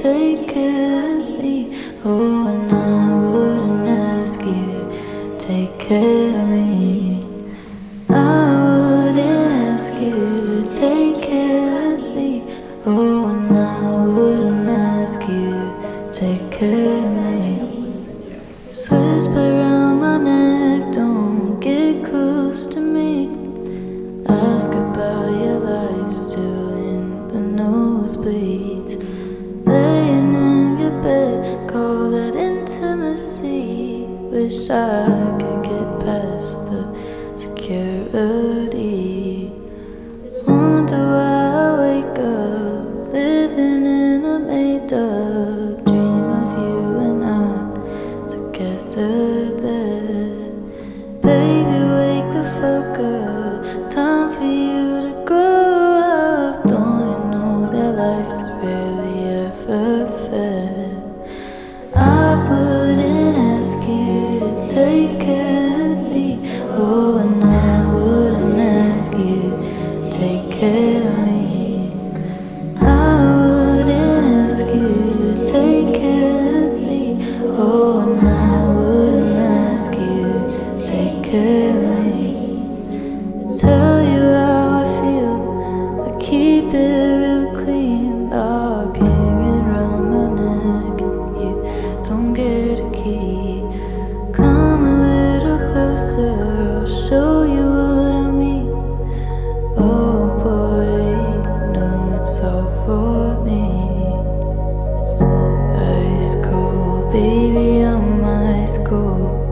take care of me. Oh, and I wouldn't ask you to take care of me. I wouldn't ask you to take care of me. Oh, and I wouldn't ask you to take care of me. Sweats around my neck, don't get close to me. Ask about your life, still in the nosebleeds. Laying in your bed, call that intimacy. Wish I could get past the security. Wonder why I wake up living in a made-up dream of you and I together there. Baby, wake the fuck up, time for you to grow up. Don't you know that life is rarely ever fair? I wouldn't ask you to take care of me. Oh, and I wouldn't ask you to take care of me. I wouldn't ask you to take care of me. Oh, and I wouldn't ask you to take care of me. Tell you how I feel, I keep it real clean. Dog hanging round my neck, and you don't get a key. Come a little closer, I'll show you what I mean. Oh boy, you know it's all for me. Ice cold, baby, I'm ice cold.